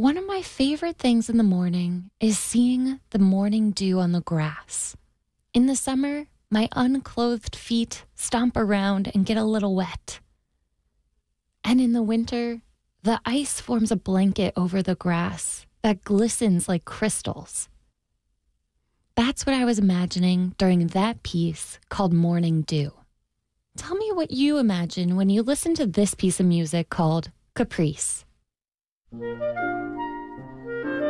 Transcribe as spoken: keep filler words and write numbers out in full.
One of my favorite things in the morning is seeing the morning dew on the grass. In the summer, my unclothed feet stomp around and get a little wet. And in the winter, the ice forms a blanket over the grass that glistens like crystals. That's what I was imagining during that piece called Morning Dew. Tell me what you imagine when you listen to this piece of music called Caprice. Thank you.